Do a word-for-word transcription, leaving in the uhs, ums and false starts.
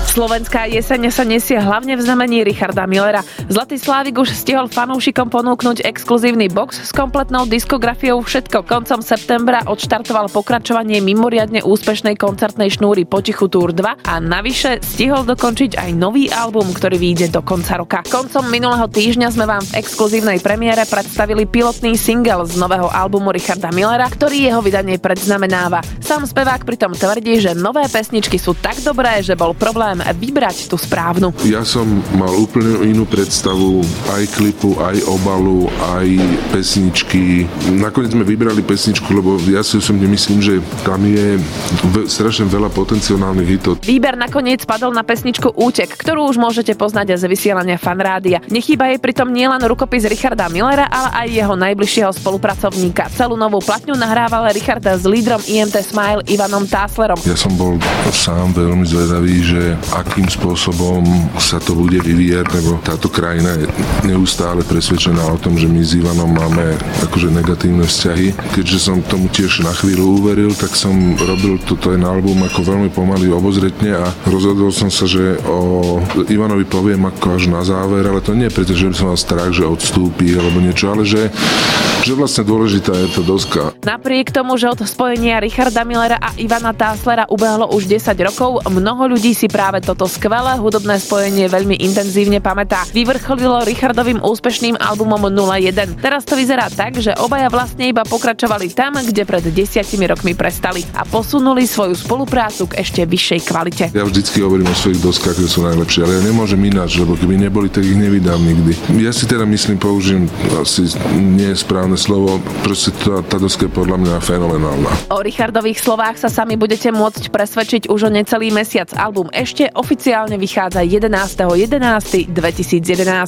Slovenská jeseň sa nesie hlavne v znamení Richarda Millera. Zlatý Slávik už stihol fanúšikom ponúknuť exkluzívny box s kompletnou diskografiou Všetko. Koncom septembra odštartoval pokračovanie mimoriadne úspešnej koncertnej šnúry Potichu Tour dva a navyše stihol dokončiť aj nový album, ktorý vyjde do konca roka. Koncom minulého týždňa sme vám v exkluzívnej premiére predstavili pilotný single z nového albumu Richarda Millera, ktorý jeho vydanie predznamenáva. Sám spevák pritom tvrdí, že nové pesničky sú tak dobré, že bol problém vybrať tú správnu. Ja som mal úplne inú predstavu aj klipu, aj obalu, aj pesničky. Nakoniec sme vybrali pesničku, lebo ja si osobne myslím, že tam je v, strašne veľa potenciálnych hitov. Výber nakoniec padol na pesničku Útek, ktorú už môžete poznať z vysielania Fanrádia. Nechýba jej pritom nielen rukopis Richarda Millera, ale aj jeho najbližšieho spolupracovníka. Celú novú platňu nahrával Richard s lídrom í em té Smile Ivanom Táslerom. Ja som bol sám veľmi zvedavý, že akým spôsobom sa to bude vyvíjať, lebo táto krajina je neustále presvedčená o tom, že my s Ivanom máme akože negatívne vzťahy. Keďže som tomu tiež na chvíľu uveril, tak som robil toto ten album ako veľmi pomaly obozretne a rozhodol som sa, že o Ivanovi poviem ako až na záver, ale to nie preto, že by som mal strach, že odstúpi alebo niečo, ale že, že vlastne dôležitá je to doska. Napriek tomu, že od spojenia Richarda Millera a Ivana Táslera ubehlo už desať rokov, mnoho ľudí si práve toto skvelé hudobné spojenie veľmi intenzívne pamätá. Vyvrcholilo Richardovým úspešným albumom nula jeden. Teraz to vyzerá tak, že obaja vlastne iba pokračovali tam, kde pred desiatimi rokmi prestali a posunuli svoju spoluprácu k ešte vyššej kvalite. Ja vždycky hovorím o svojich doskách, že sú najlepšie, ale ja nemôžem ináč, lebo keby neboli, tak ich nevydám nikdy. Ja si teda myslím, použijem asi nie je správne slovo, proste tá, tá doska je podľa mňa fenomenálna. O Richardových slovách sa sami budete môcť presvedčiť už o necelý mesiac. Album Ešte oficiálne vychádza jedenásteho jedenásteho dvetisícjedenásť.